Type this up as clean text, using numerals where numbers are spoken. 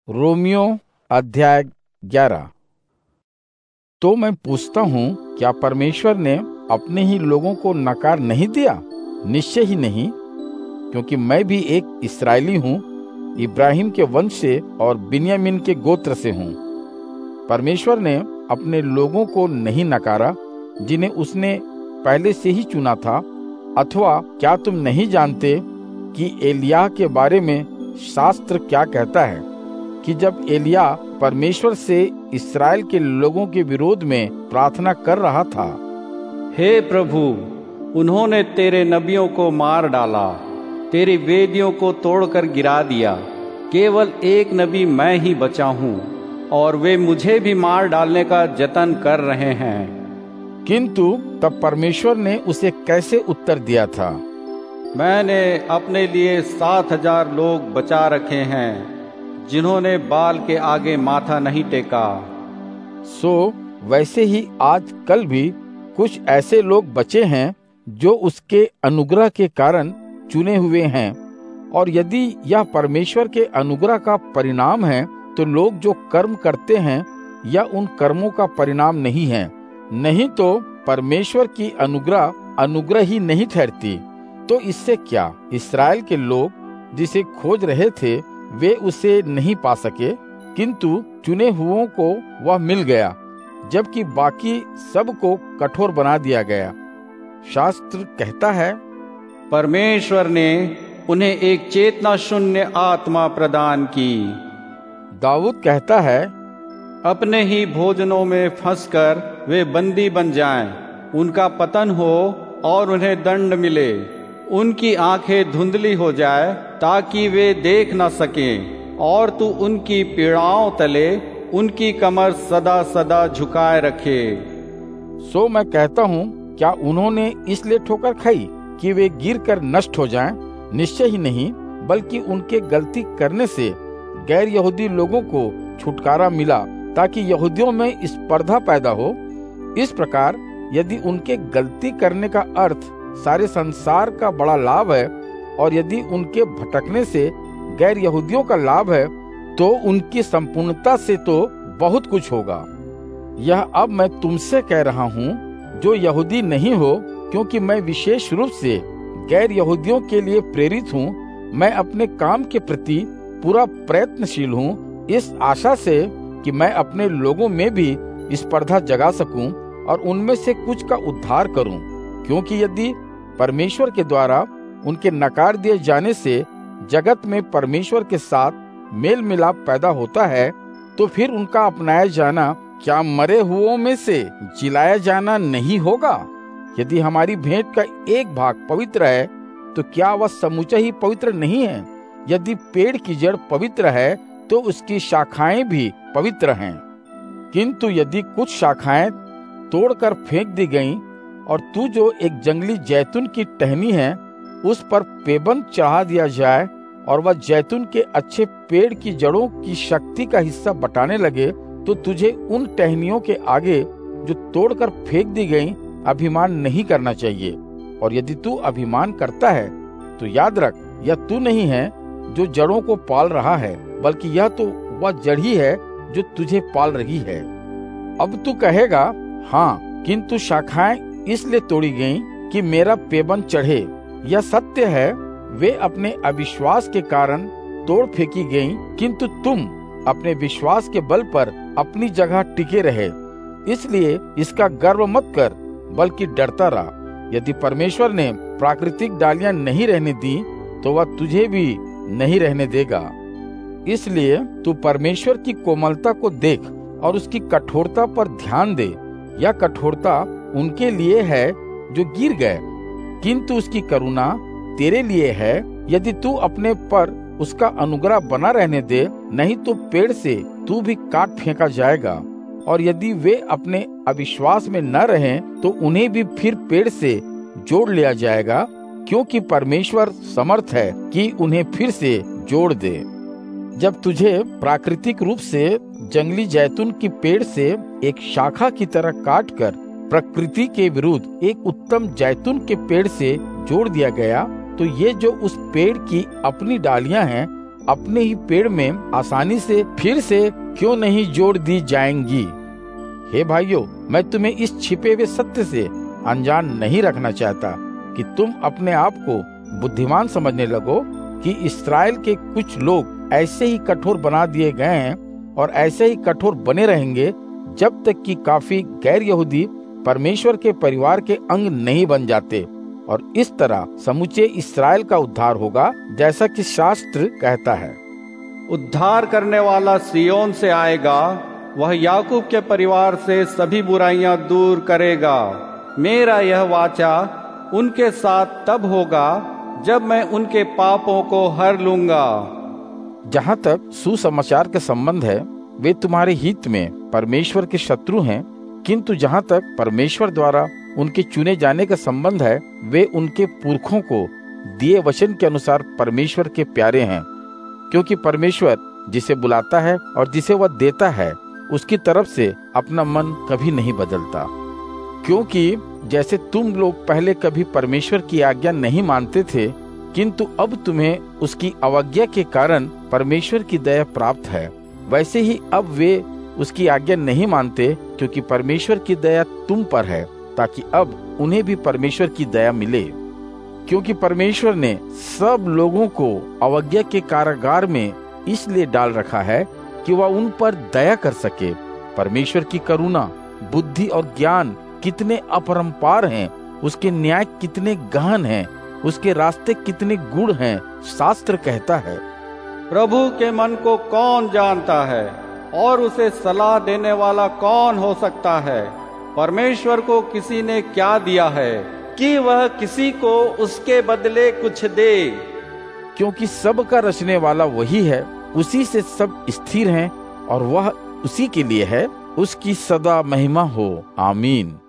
Romeo अध्याय 11। तो मैं पूछता हूँ, क्या परमेश्वर ने अपने ही लोगों को नकार नहीं दिया? निश्चय ही नहीं, क्योंकि मैं भी एक इस्राएली हूँ, इब्राहिम के वंश से और बिन्यामीन के गोत्र से हूँ। परमेश्वर ने अपने लोगों को नहीं नकारा जिन्हें उसने पहले से ही चुना था। अथवा क्या तुम नहीं जानते कि एलिय्याह के बारे में शास्त्र क्या कहता है कि जब एलिय्याह परमेश्वर से इस्राएल के लोगों के विरोध में प्रार्थना कर रहा था, हे प्रभु, उन्होंने तेरे नबियों को मार डाला, तेरी वेदियों को तोड़कर गिरा दिया, केवल एक नबी मैं ही बचा हूँ और वे मुझे भी मार डालने का जतन कर रहे हैं। किंतु तब परमेश्वर ने उसे कैसे उत्तर दिया था? मैंने अपने लिए 7,000 लोग बचा रखे हैं जिन्होंने बाल के आगे माथा नहीं टेका। सो वैसे ही आज कल भी कुछ ऐसे लोग बचे हैं जो उसके अनुग्रह के कारण चुने हुए हैं। और यदि यह परमेश्वर के अनुग्रह का परिणाम है तो लोग जो कर्म करते हैं या उन कर्मों का परिणाम नहीं है, नहीं तो परमेश्वर की अनुग्रह ही नहीं ठहरती। तो इससे क्या इस्राएल के लोग जिसे खोज रहे थे वे उसे नहीं पा सके, किंतु चुने हुओं को वह मिल गया, जबकि बाकी सबको कठोर बना दिया गया। शास्त्र कहता है, परमेश्वर ने उन्हें एक चेतना शून्य आत्मा प्रदान की। दाऊद कहता है, अपने ही भोजनों में फंसकर वे बंदी बन जाएं, उनका पतन हो और उन्हें दंड मिले, उनकी आंखें धुंधली हो जाए ताकि वे देख न सकें, और तू उनकी पीड़ाओं तले उनकी कमर सदा सदा झुकाए रखे। सो मैं कहता हूँ, क्या उन्होंने इसलिए ठोकर खाई कि वे गिरकर नष्ट हो जाएं? निश्चय ही नहीं, बल्कि उनके गलती करने से गैर यहूदी लोगों को छुटकारा मिला, ताकि यहूदियों में स्पर्धा पैदा हो। इस प्रकार यदि उनके गलती करने का अर्थ सारे संसार का बड़ा लाभ है, और यदि उनके भटकने से गैर यहूदियों का लाभ है, तो उनकी संपूर्णता से तो बहुत कुछ होगा। यह अब मैं तुमसे कह रहा हूँ जो यहूदी नहीं हो, क्योंकि मैं विशेष रूप से गैर यहूदियों के लिए प्रेरित हूँ। मैं अपने काम के प्रति पूरा प्रयत्नशील हूँ, इस आशा से कि मैं अपने लोगों में भी स्पर्धा जगा सकूं और उनमें से कुछ का उद्धार करूं। क्योंकि यदि परमेश्वर के द्वारा उनके नकार दिए जाने से जगत में परमेश्वर के साथ मेल मिलाप पैदा होता है, तो फिर उनका अपनाया जाना क्या मरे हुओं में से जिलाया जाना नहीं होगा? यदि हमारी भेंट का एक भाग पवित्र है, तो क्या वह समूचा ही पवित्र नहीं है? यदि पेड़ की जड़ पवित्र है, तो उसकी शाखाएं भी पवित्र हैं। किंतु यदि कुछ शाखाएं तोड़कर फेंक दी गईं, और तू जो एक जंगली जैतून की टहनी है उस पर पेबंद चढ़ा दिया जाए, और वह जैतून के अच्छे पेड़ की जड़ों की शक्ति का हिस्सा बटाने लगे, तो तुझे उन टहनियों के आगे जो तोड़कर फेंक दी गईं अभिमान नहीं करना चाहिए। और यदि तू अभिमान करता है तो याद रख, यह तू नहीं है जो जड़ों को पाल रहा है, बल्कि यह तो वह जड़ ही है जो तुझे पाल रही है। अब तू कहेगा, हाँ, किंतु शाखाएं इसलिए तोड़ी गईं कि मेरा पेबंद चढ़े। यह सत्य है, वे अपने अविश्वास के कारण तोड़ फेंकी गईं, किंतु तुम अपने विश्वास के बल पर अपनी जगह टिके रहे। इसलिए इसका गर्व मत कर, बल्कि डरता रहा। यदि परमेश्वर ने प्राकृतिक डालियां नहीं रहने दी, तो वह तुझे भी नहीं रहने देगा। इसलिए तू परमेश्वर की कोमलता को देख और उसकी कठोरता पर ध्यान दे। यह कठोरता उनके लिए है जो गिर गए, किंतु उसकी करुणा तेरे लिए है, यदि तू अपने पर उसका अनुग्रह बना रहने दे, नहीं तो पेड़ से तू भी काट फेंका जाएगा। और यदि वे अपने अविश्वास में न रहें, तो उन्हें भी फिर पेड़ से जोड़ लिया जाएगा, क्योंकि परमेश्वर समर्थ है कि उन्हें फिर से जोड़ दे। जब तुझे प्राकृतिक रूप से जंगली जैतून की पेड़ से एक शाखा की तरह काटकर प्रकृति के विरुद्ध एक उत्तम जैतून के पेड़ से जोड़ दिया गया, तो ये जो उस पेड़ की अपनी डालियां हैं अपने ही पेड़ में आसानी से फिर से क्यों नहीं जोड़ दी जाएंगी। हे भाइयों, मैं तुम्हें इस छिपे हुए सत्य से अनजान नहीं रखना चाहता कि तुम अपने आप को बुद्धिमान समझने लगो कि इस्राएल के कुछ लोग ऐसे ही कठोर बना दिए गए हैं और ऐसे ही कठोर बने रहेंगे जब तक कि काफी गैर यहूदी परमेश्वर के परिवार के अंग नहीं बन जाते, और इस तरह समूचे इस्राएल का उद्धार होगा, जैसा कि शास्त्र कहता है। उद्धार करने वाला सियोन से आएगा, वह याकूब के परिवार से सभी बुराइयां दूर करेगा। मेरा यह वाचा उनके साथ तब होगा जब मैं उनके पापों को हर लूंगा। जहाँ तक सुसमाचार के संबंध है, वे तुम्हारे हित में परमेश्वर के शत्रु हैं, किंतु जहाँ तक परमेश्वर द्वारा उनके चुने जाने का संबंध है, वे उनके पुरखों को दिए वचन के अनुसार परमेश्वर के प्यारे हैं। क्योंकि परमेश्वर जिसे बुलाता है और जिसे वह देता है, उसकी तरफ से अपना मन कभी नहीं बदलता। क्योंकि जैसे तुम लोग पहले कभी परमेश्वर की आज्ञा नहीं मानते थे, किंतु अब तुम्हें उसकी अवज्ञा के कारण परमेश्वर की दया प्राप्त है, वैसे ही अब वे उसकी आज्ञा नहीं मानते, क्योंकि परमेश्वर की दया तुम पर है, ताकि अब उन्हें भी परमेश्वर की दया मिले। क्योंकि परमेश्वर ने सब लोगों को अवज्ञा के कारागार में इसलिए डाल रखा है कि वह उन पर दया कर सके। परमेश्वर की करुणा, बुद्धि और ज्ञान कितने अपरंपार हैं, उसके न्याय कितने गहन हैं, उसके रास्ते कितने गूढ़ हैं। शास्त्र कहता है, प्रभु के मन को कौन जानता है और उसे सलाह देने वाला कौन हो सकता है। परमेश्वर को किसी ने क्या दिया है कि वह किसी को उसके बदले कुछ दे। क्योंकि सब का रचने वाला वही है, उसी से सब स्थिर हैं और वह उसी के लिए है। उसकी सदा महिमा हो। आमीन।